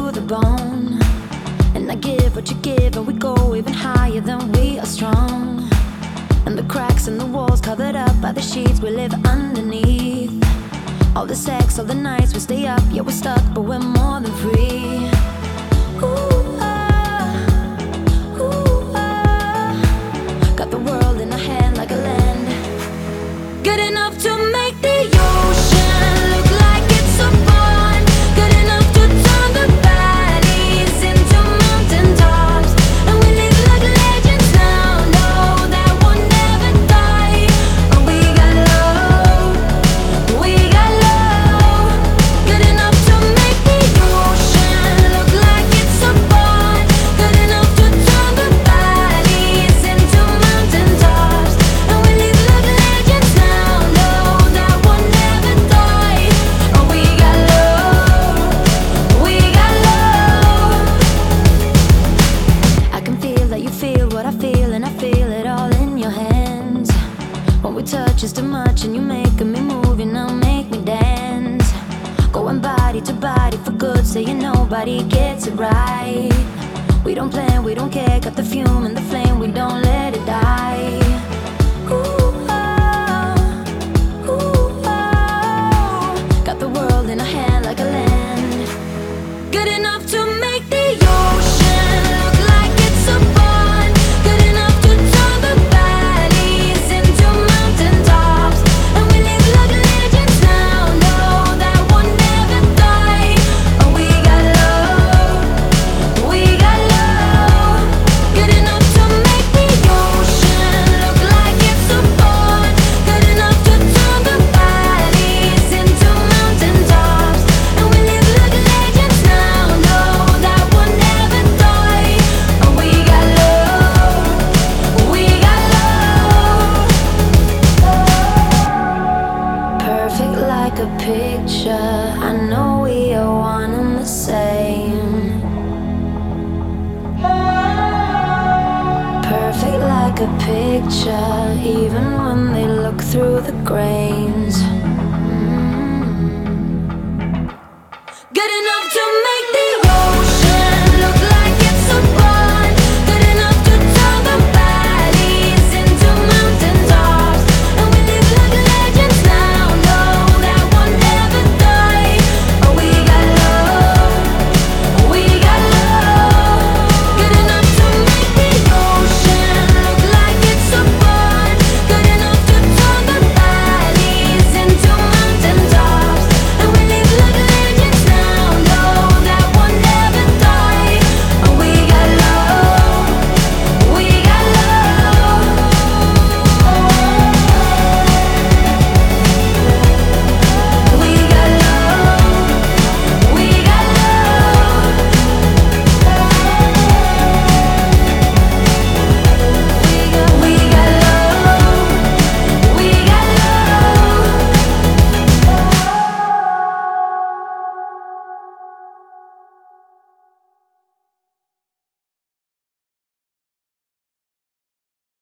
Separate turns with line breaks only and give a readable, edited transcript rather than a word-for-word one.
to the bone. And I give what you give, and we go even higher than we are strong. And the cracks in the walls covered up by the sheets we live underneath. All the sex, all the nights we stay up, yeah, we're stuck, but we're more than free. Ooh, got the world in our hand like a land. Good enough to make the ocean look like it's a pond. Good enough to turn the valleys into mountain tops. And we live like legends now, know that we'll never die. But we got love, we got love. Good enough to make the ocean look like it's a pond. Good enough to turn the valleys into mountain tops. And we live like legends now, know that we'll never die. But we got love, we got love. I can feel that you feel what I feel, and I feel it all in your hands. When we touch is too much, and you're making me move, you now make me dance. Going body to body for good, saying nobody gets it right. We don't plan, we don't care, got the fume and the flame, we don't let it die. Ooh, got the world in our hand like a land. Good enough to make the ocean look like it's a pond. Good enough to turn the valleys into mountain tops. And we live like legends now, know that we'll never die. Oh, we got love, we got love. Good enough to make the ocean look like it's a pond. Good enough to turn the valleys into mountain tops. And we live like legends now, know that we'll never die. Oh, we got love, we got love. Perfect like a picture, I know we are one and the same. Perfect like a picture, even when they look through the grains.